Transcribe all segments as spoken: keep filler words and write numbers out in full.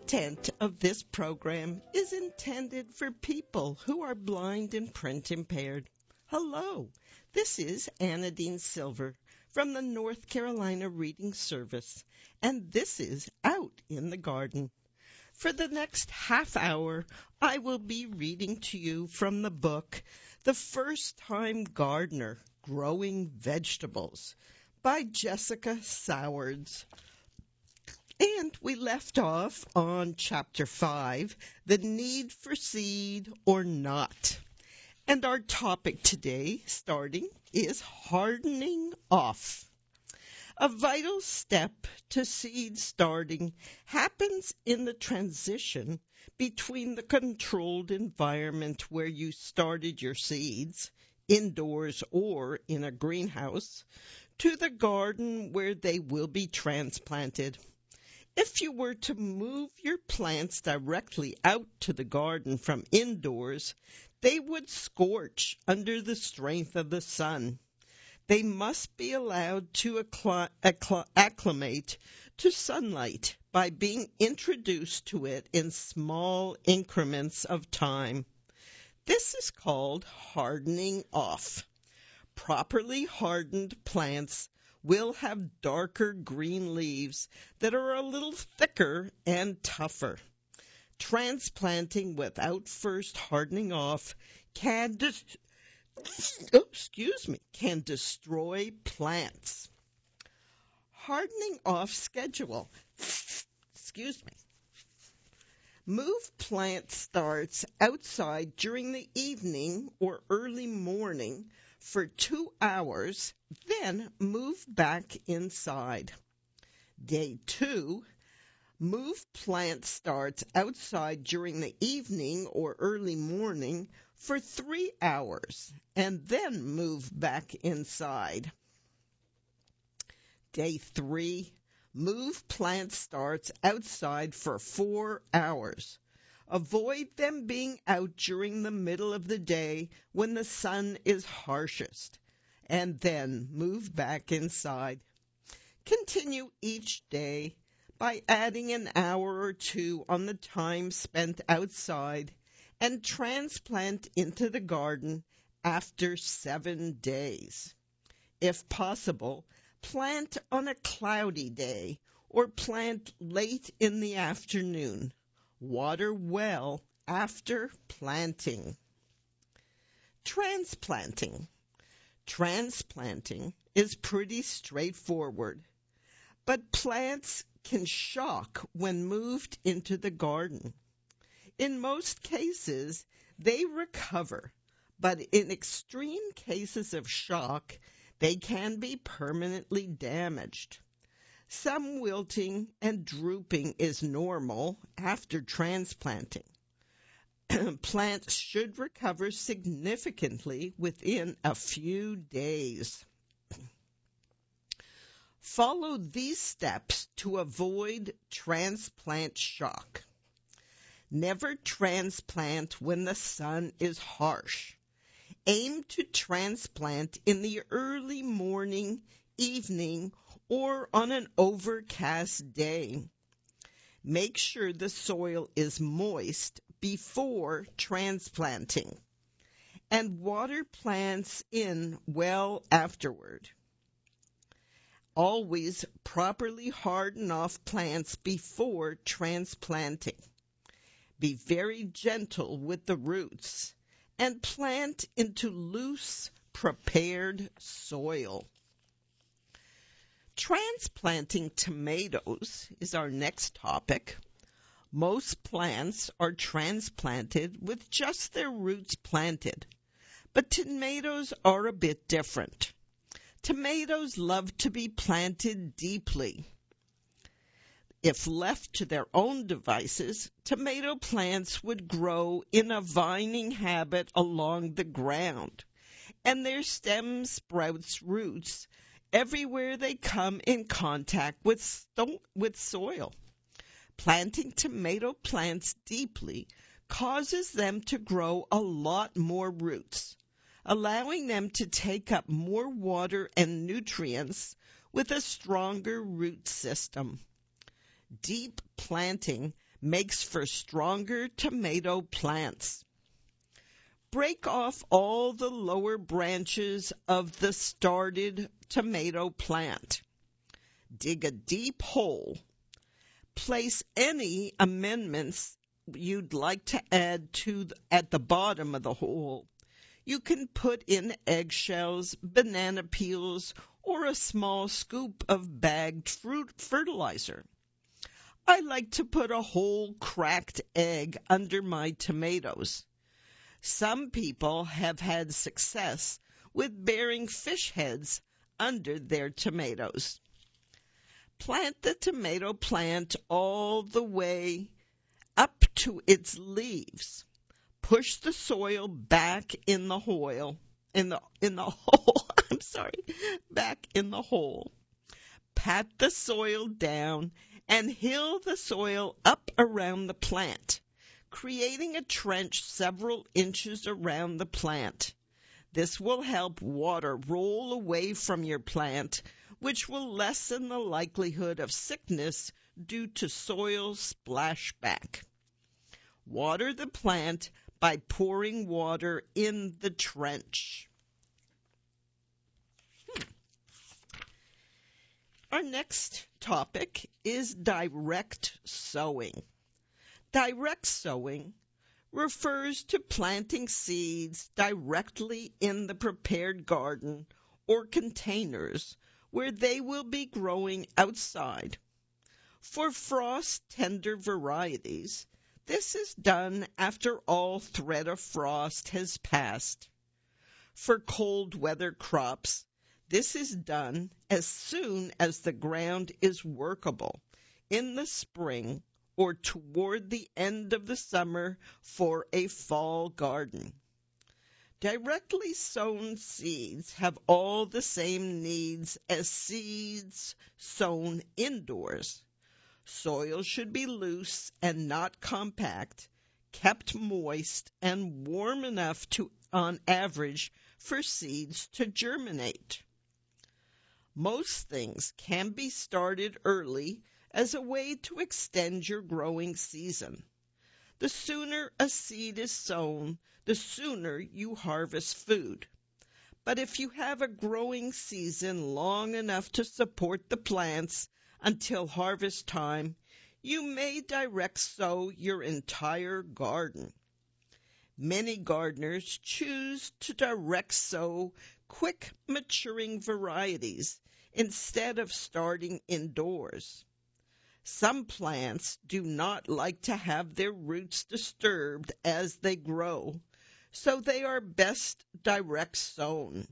content of this program is intended for people who are blind and print impaired. Hello, this is Anadine Silver from the North Carolina Reading Service, and this is Out in the Garden. For the next half hour, I will be reading to you from the book The First Time Gardener, Growing Vegetables by Jessica Sowards. And we left off on Chapter five, The Need for Seed or Not. And our topic today, starting, is hardening off. A vital step to seed starting happens in the transition between the controlled environment where you started your seeds, indoors or in a greenhouse, to the garden where they will be transplanted. If you were to move your plants directly out to the garden from indoors, they would scorch under the strength of the sun. They must be allowed to accl- accl- acclimate to sunlight by being introduced to it in small increments of time. This is called hardening off. Properly hardened plants will have darker green leaves that are a little thicker and tougher. Transplanting without first hardening off can, de- oh, excuse me, can destroy plants. Hardening off schedule. Excuse me. Move plant starts outside during the evening or early morning for two hours, then move back inside. Day two, move plant starts outside during the evening or early morning for three hours, and then move back inside. Day three, move plant starts outside for four hours. Avoid them being out during the middle of the day when the sun is harshest, and then move back inside. Continue each day by adding an hour or two on the time spent outside and transplant into the garden after seven days. If possible, plant on a cloudy day or plant late in the afternoon. Water well after planting. Transplanting. Transplanting is pretty straightforward, but plants can shock when moved into the garden. In most cases, they recover, but in extreme cases of shock, they can be permanently damaged. Some wilting and drooping is normal after transplanting. Plants should recover significantly within a few days. Follow these steps to avoid transplant shock. Never transplant when the sun is harsh. Aim to transplant in the early morning, evening, or on an overcast day. Make sure the soil is moist before transplanting, and water plants in well afterward. Always properly harden off plants before transplanting. Be very gentle with the roots and plant into loose, prepared soil. Transplanting tomatoes is our next topic. Most plants are transplanted with just their roots planted, but tomatoes are a bit different. Tomatoes love to be planted deeply. If left to their own devices, tomato plants would grow in a vining habit along the ground, and their stem sprouts roots everywhere they come in contact with, sto- with soil. Planting tomato plants deeply causes them to grow a lot more roots, allowing them to take up more water and nutrients with a stronger root system. Deep planting makes for stronger tomato plants. Break off all the lower branches of the started tomato plant. Dig a deep hole. Place any amendments you'd like to add to the, at the bottom of the hole. You can put in eggshells, banana peels, or a small scoop of bagged fruit fertilizer. I like to put a whole cracked egg under my tomatoes. Some people have had success with bearing fish heads under their tomatoes. Plant the tomato plant all the way up to its leaves. Push the soil back in the hole, in the in the hole. I'm sorry, back in the hole. Pat the soil down and hill the soil up around the plant, creating a trench several inches around the plant. This will help water roll away from your plant, which will lessen the likelihood of sickness due to soil splashback. Water the plant by pouring water in the trench. Hmm. Our next topic is direct sowing. Direct sowing refers to planting seeds directly in the prepared garden or containers where they will be growing outside. For frost-tender varieties, this is done after all threat of frost has passed. For cold weather crops, this is done as soon as the ground is workable in the spring or toward the end of the summer for a fall garden. Directly sown seeds have all the same needs as seeds sown indoors. Soil should be loose and not compact, kept moist and warm enough to, on average, for seeds to germinate. Most things can be started early as a way to extend your growing season. The sooner a seed is sown, the sooner you harvest food. But if you have a growing season long enough to support the plants until harvest time, you may direct sow your entire garden. Many gardeners choose to direct sow quick maturing varieties instead of starting indoors. Some plants do not like to have their roots disturbed as they grow, so they are best direct sown.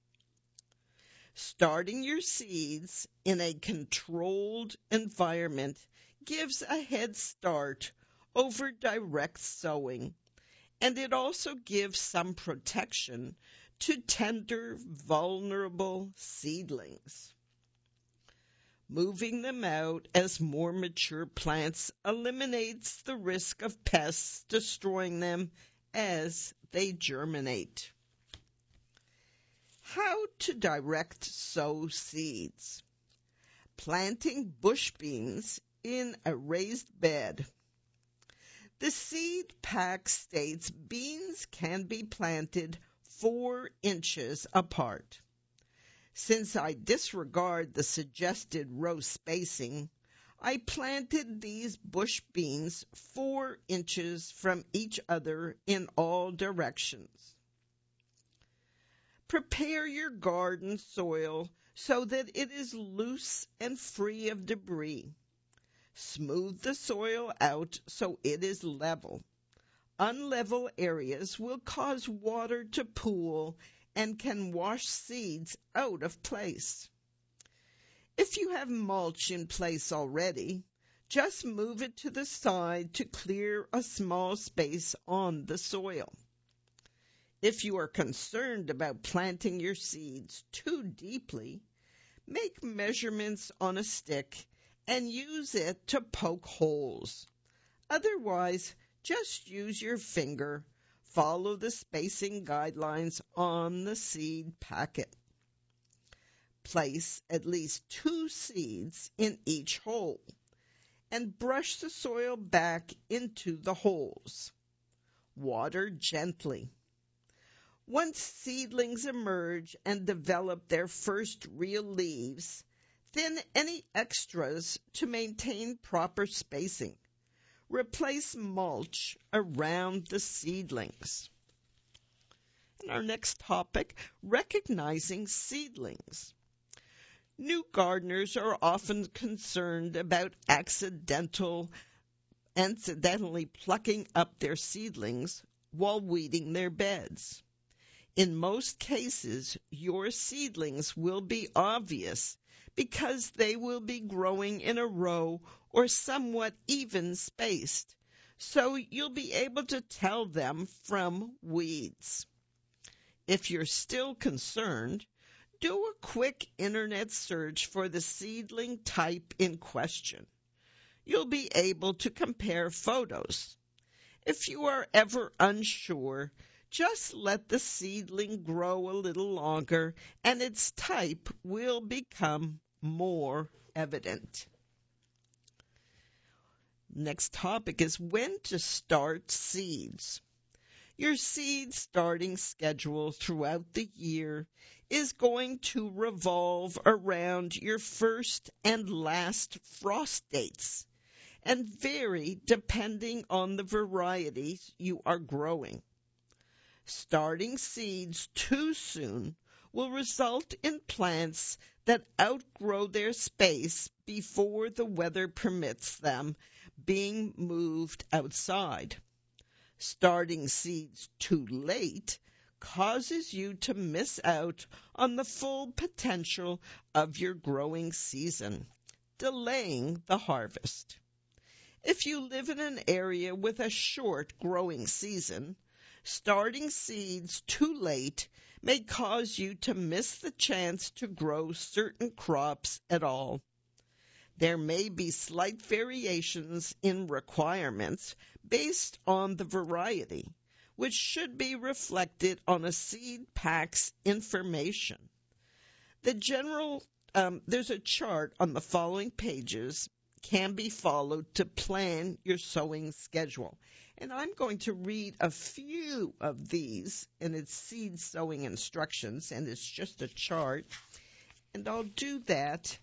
Starting your seeds in a controlled environment gives a head start over direct sowing, and it also gives some protection to tender, vulnerable seedlings. Moving them out as more mature plants eliminates the risk of pests destroying them as they germinate. How to direct sow seeds. Planting bush beans in a raised bed. The seed pack states beans can be planted four inches apart. Since I disregard the suggested row spacing, I planted these bush beans four inches from each other in all directions. Prepare your garden soil so that it is loose and free of debris. Smooth the soil out so it is level. Unlevel areas will cause water to pool and can wash seeds out of place. If you have mulch in place already, just move it to the side to clear a small space on the soil. If you are concerned about planting your seeds too deeply, make measurements on a stick and use it to poke holes. Otherwise, just use your finger. Follow the spacing guidelines on the seed packet. Place at least two seeds in each hole and brush the soil back into the holes. Water gently. Once seedlings emerge and develop their first real leaves, thin any extras to maintain proper spacing. Replace mulch around the seedlings. And our next topic, recognizing seedlings. New gardeners are often concerned about accidental, accidentally plucking up their seedlings while weeding their beds. In most cases, your seedlings will be obvious because they will be growing in a row or somewhat even spaced, so you'll be able to tell them from weeds. If you're still concerned, do a quick internet search for the seedling type in question. You'll be able to compare photos. If you are ever unsure, just let the seedling grow a little longer and its type will become more evident. Next topic is when to start seeds. Your seed starting schedule throughout the year is going to revolve around your first and last frost dates and vary depending on the varieties you are growing. Starting seeds too soon will result in plants that outgrow their space before the weather permits them being moved outside. Starting seeds too late causes you to miss out on the full potential of your growing season, delaying the harvest. If you live in an area with a short growing season, starting seeds too late may cause you to miss the chance to grow certain crops at all. There may be slight variations in requirements based on the variety, which should be reflected on a seed pack's information. The general, um, there's a chart on the following pages can be followed to plan your sowing schedule. And I'm going to read a few of these, and it's seed sowing instructions, and it's just a chart. And I'll do that.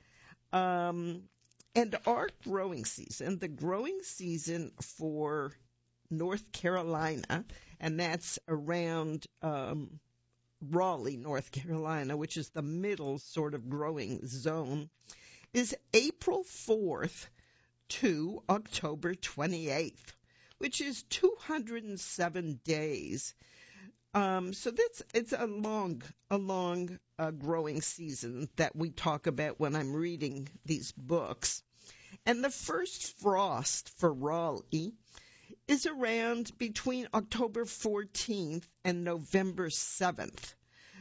Um, and our growing season, the growing season for North Carolina, and that's around um, Raleigh, North Carolina, which is the middle sort of growing zone, is April fourth to October twenty-eighth. Which is two hundred seven days. Um, so that's it's a long, a long uh, growing season that we talk about when I'm reading these books. And the first frost for Raleigh is around between October fourteenth and November seventh.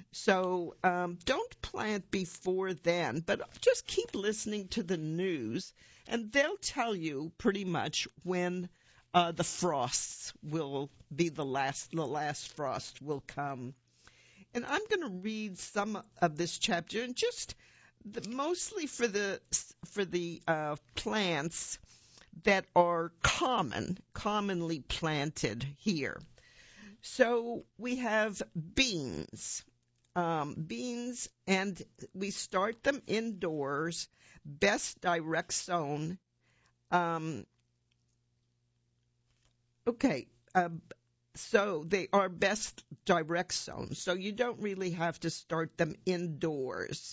So um, don't plant before then, but just keep listening to the news, and they'll tell you pretty much when Uh, the frosts will be the last, the last frost will come. And I'm going to read some of this chapter, and just the, mostly for the, for the uh, plants that are common, commonly planted here. So we have beans, um, beans, and we start them indoors, best direct sown, um, Okay, uh, so they are best direct sown, so you don't really have to start them indoors.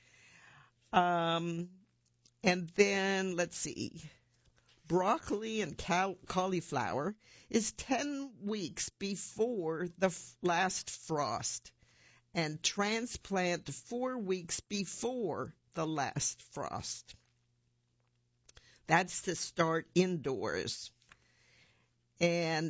Um, and then, let's see, broccoli and cal- cauliflower is ten weeks before the f- last frost, and transplant four weeks before the last frost. That's to start indoors. And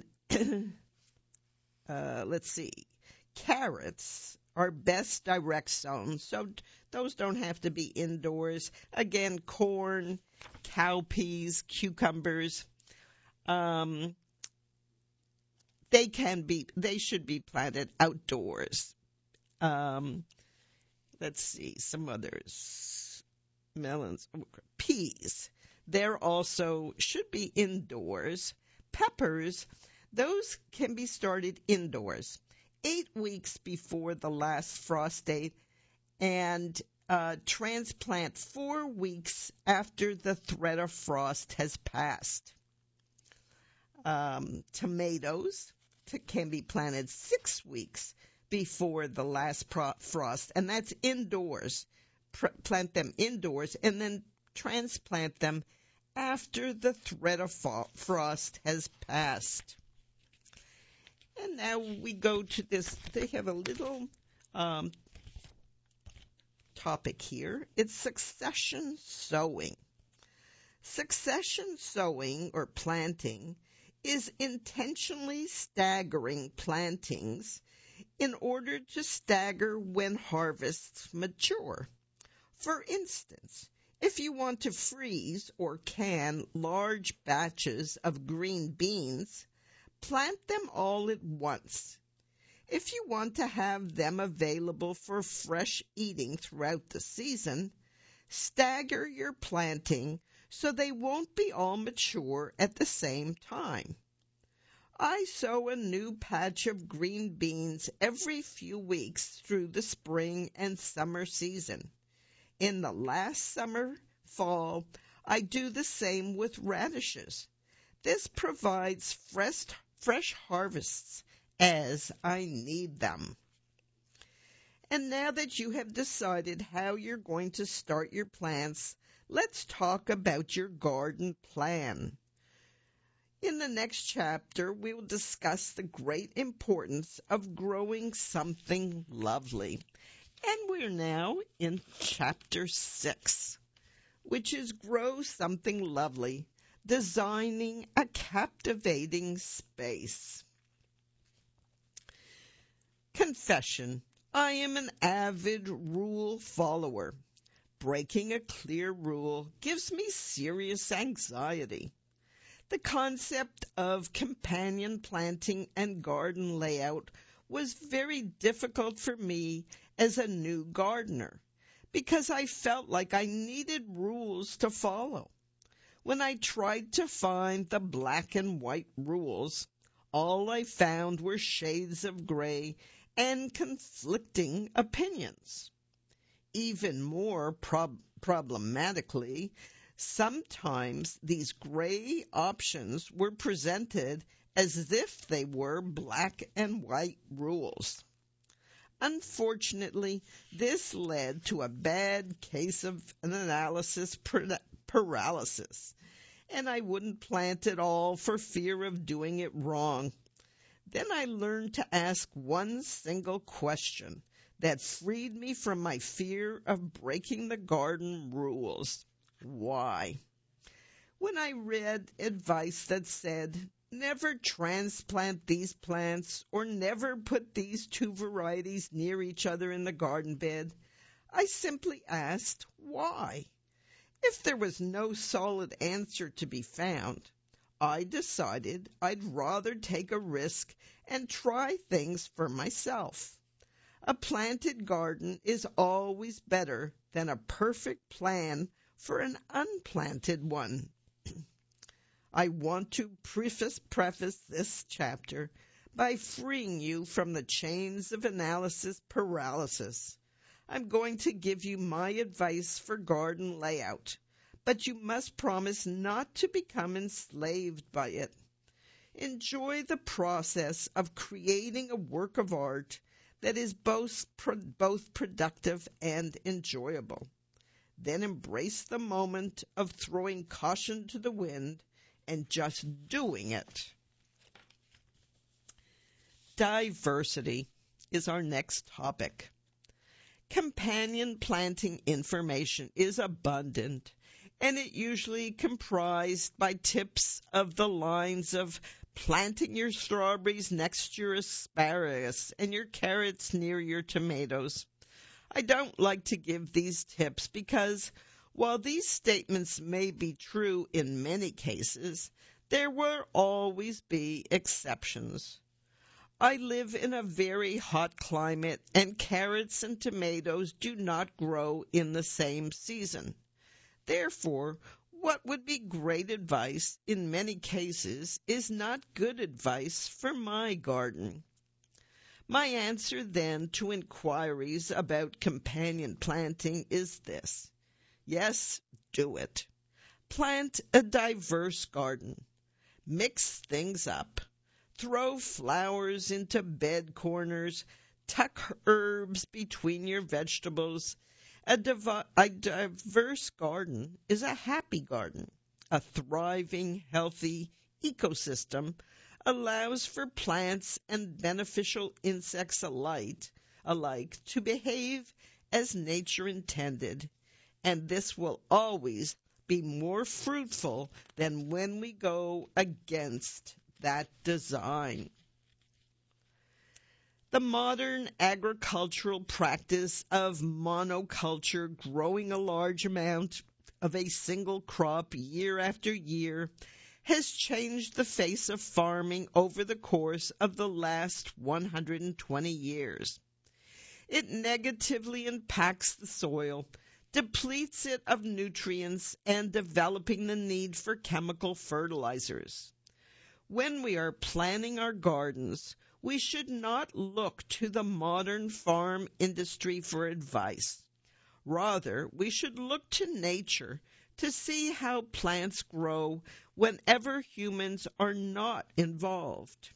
uh, let's see, carrots are best direct sown, so those don't have to be indoors. Again, corn, cowpeas, cucumbers, um, they can be, they should be planted outdoors. Um, let's see, some others, melons, peas. They're also should be indoors. Peppers, those can be started indoors, eight weeks before the last frost date, and uh, transplant four weeks after the threat of frost has passed. Um, tomatoes t- can be planted six weeks before the last pro- frost, and that's indoors. Pr- plant them indoors and then transplant them after the threat of fa- frost has passed. And now we go to this. They have a little um, topic here. It's succession sowing. Succession sowing or planting is intentionally staggering plantings in order to stagger when harvests mature. For instance, if you want to freeze or can large batches of green beans, plant them all at once. If you want to have them available for fresh eating throughout the season, stagger your planting so they won't be all mature at the same time. I sow a new patch of green beans every few weeks through the spring and summer season. In the last summer, fall, I do the same with radishes. This provides fresh, fresh harvests as I need them. And now that you have decided how you're going to start your plants, let's talk about your garden plan. In the next chapter, we will discuss the great importance of growing something lovely. And we're now in chapter six, which is Grow Something Lovely, Designing a Captivating Space. Confession. I am an avid rule follower. Breaking a clear rule gives me serious anxiety. The concept of companion planting and garden layout was very difficult for me as a new gardener because I felt like I needed rules to follow. When I tried to find the black and white rules, all I found were shades of gray and conflicting opinions. Even more prob- problematically, sometimes these gray options were presented as if they were black and white rules. Unfortunately, this led to a bad case of an analysis paralysis, and I wouldn't plant at all for fear of doing it wrong. Then I learned to ask one single question that freed me from my fear of breaking the garden rules. Why? When I read advice that said, never transplant these plants or never put these two varieties near each other in the garden bed, I simply asked why. If there was no solid answer to be found, I decided I'd rather take a risk and try things for myself. A planted garden is always better than a perfect plan for an unplanted one. I want to preface, preface this chapter by freeing you from the chains of analysis paralysis. I'm going to give you my advice for garden layout, but you must promise not to become enslaved by it. Enjoy the process of creating a work of art that is both, both productive and enjoyable. Then embrace the moment of throwing caution to the wind and just doing it. Diversity is our next topic. Companion planting information is abundant, and it usually comprised by tips of the lines of planting your strawberries next to your asparagus and your carrots near your tomatoes. I don't like to give these tips because while these statements may be true in many cases, there will always be exceptions. I live in a very hot climate, and carrots and tomatoes do not grow in the same season. Therefore, what would be great advice in many cases is not good advice for my garden. My answer then to inquiries about companion planting is this. Yes, do it. Plant a diverse garden. Mix things up. Throw flowers into bed corners. Tuck herbs between your vegetables. A, div- a diverse garden is a happy garden. A thriving, healthy ecosystem allows for plants and beneficial insects alike, alike to behave as nature intended, and this will always be more fruitful than when we go against that design. The modern agricultural practice of monoculture, growing a large amount of a single crop year after year, has changed the face of farming over the course of the last one hundred twenty years. It negatively impacts the soil, depletes it of nutrients, and developing the need for chemical fertilizers. When we are planning our gardens, we should not look to the modern farm industry for advice. Rather, we should look to nature to see how plants grow whenever humans are not involved.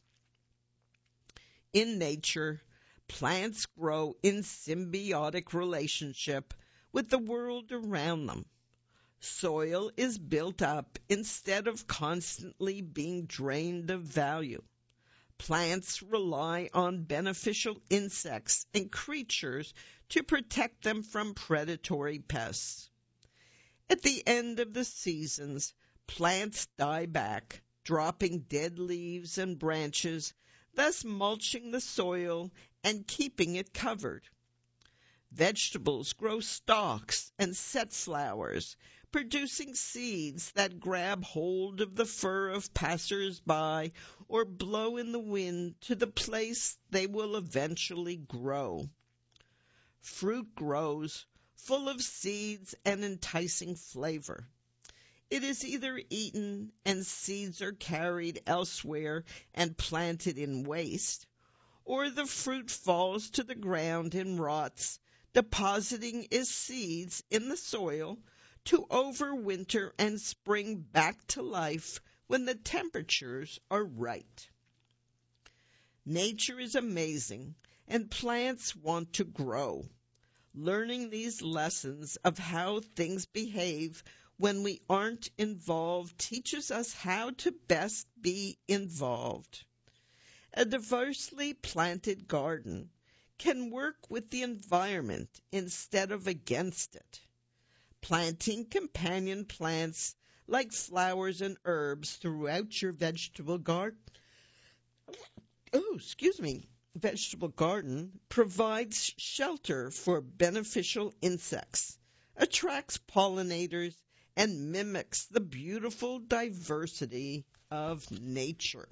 In nature, plants grow in symbiotic relationship with the world around them. Soil is built up instead of constantly being drained of value. Plants rely on beneficial insects and creatures to protect them from predatory pests. At the end of the seasons, plants die back, dropping dead leaves and branches, thus mulching the soil and keeping it covered. Vegetables grow stalks and set flowers, producing seeds that grab hold of the fur of passers-by or blow in the wind to the place they will eventually grow. Fruit grows, full of seeds and enticing flavor. It is either eaten and seeds are carried elsewhere and planted in waste, or the fruit falls to the ground and rots, depositing its seeds in the soil to overwinter and spring back to life when the temperatures are right. Nature is amazing, and plants want to grow. Learning these lessons of how things behave when we aren't involved teaches us how to best be involved. A diversely planted garden can work with the environment instead of against it. Planting companion plants like flowers and herbs throughout your vegetable garden, oh, excuse me, vegetable garden provides shelter for beneficial insects, attracts pollinators, and mimics the beautiful diversity of nature.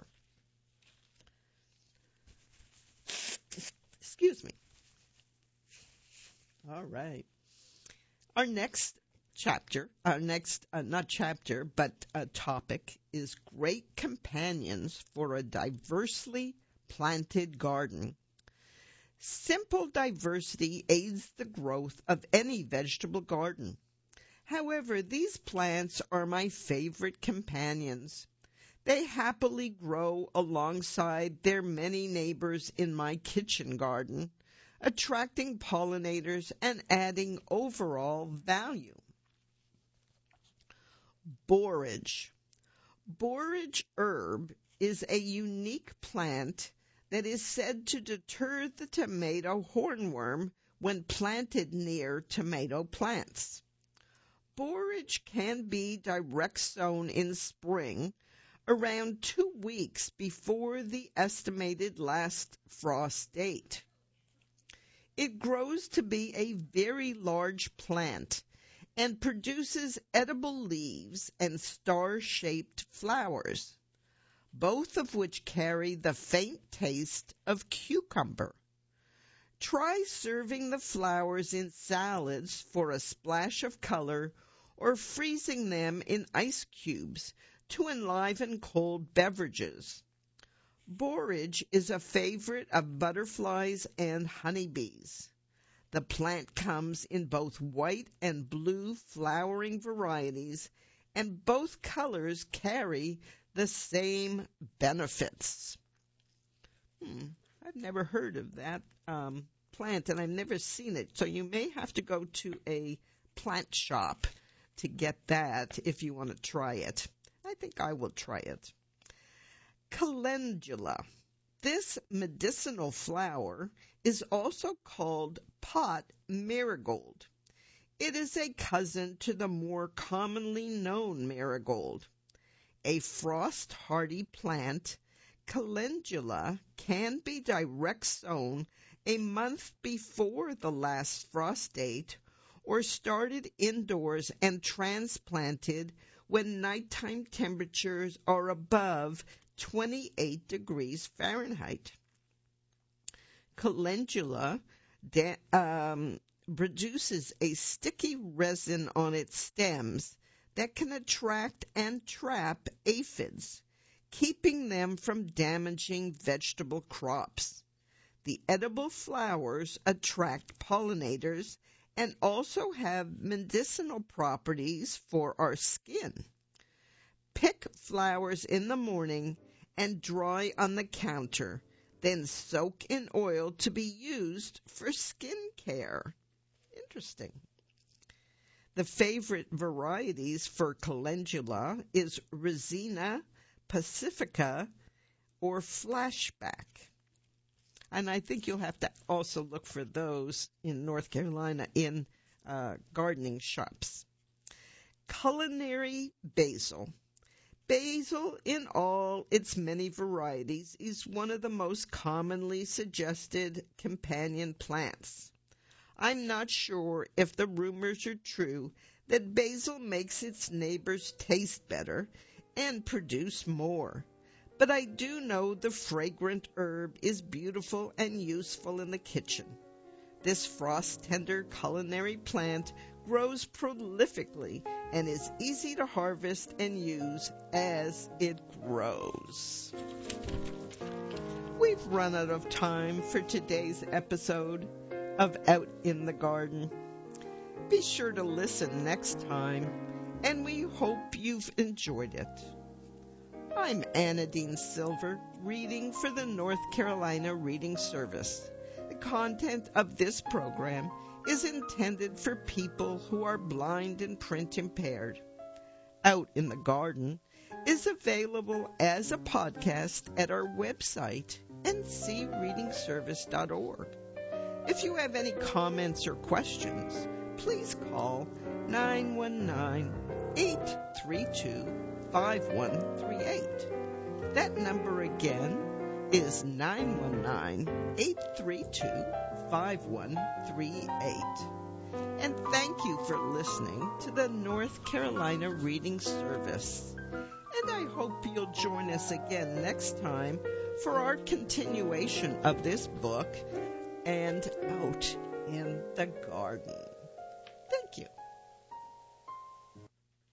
Excuse me. All right. Our next chapter, our next, uh, not chapter, but uh, topic is great companions for a diversely planted garden. Simple diversity aids the growth of any vegetable garden. However, these plants are my favorite companions. They happily grow alongside their many neighbors in my kitchen garden, attracting pollinators and adding overall value. Borage. Borage herb is a unique plant that is said to deter the tomato hornworm when planted near tomato plants. Borage can be direct sown in spring, around two weeks before the estimated last frost date. It grows to be a very large plant and produces edible leaves and star-shaped flowers, both of which carry the faint taste of cucumber. Try serving the flowers in salads for a splash of color or freezing them in ice cubes to enliven cold beverages. Borage is a favorite of butterflies and honeybees. The plant comes in both white and blue flowering varieties, and both colors carry the same benefits. Hmm, I've never heard of that um, plant, and I've never seen it, so you may have to go to a plant shop to get that if you want to try it. I think I will try it. Calendula. This medicinal flower is also called pot marigold. It is a cousin to the more commonly known marigold. A frost-hardy plant, calendula can be direct sown a month before the last frost date or started indoors and transplanted when nighttime temperatures are above twenty-eight degrees Fahrenheit. Calendula da- um, produces a sticky resin on its stems that can attract and trap aphids, keeping them from damaging vegetable crops. The edible flowers attract pollinators and also have medicinal properties for our skin. Pick flowers in the morning and dry on the counter, then soak in oil to be used for skin care. Interesting. The favorite varieties for calendula is Resina, Pacifica, or Flashback. And I think you'll have to also look for those in North Carolina in uh, gardening shops. Culinary basil. Basil, in all its many varieties, is one of the most commonly suggested companion plants. I'm not sure if the rumors are true that basil makes its neighbors taste better and produce more, but I do know the fragrant herb is beautiful and useful in the kitchen. This frost-tender culinary plant grows prolifically and is easy to harvest and use as it grows. We've run out of time for today's episode of Out in the Garden. Be sure to listen next time, and we hope you've enjoyed it. I'm Anadine Silver, reading for the North Carolina Reading Service. The content of this program is intended for people who are blind and print impaired. Out in the Garden is available as a podcast at our website, n c reading service dot org. If you have any comments or questions, please call nine one nine, eight three two, five one three eight. That number again is nine one nine, eight three two, five one three eight. And thank you for listening to the North Carolina Reading Service. And I hope you'll join us again next time for our continuation of this book, And Out in the Garden. Thank you.